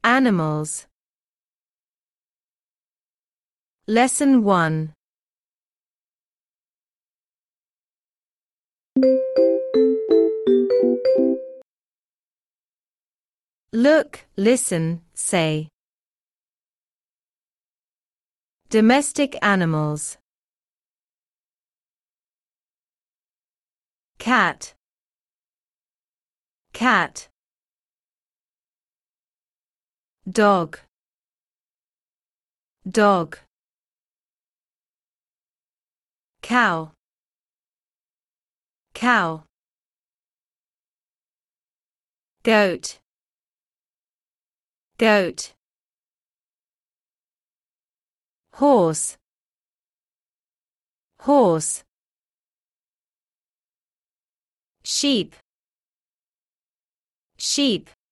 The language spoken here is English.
Animals. Lesson 1. Look, listen, say. Domestic animals. Cat. Cat. Dog. Dog. Cow. Cow. Goat. Goat. Horse. Horse. Sheep. Sheep.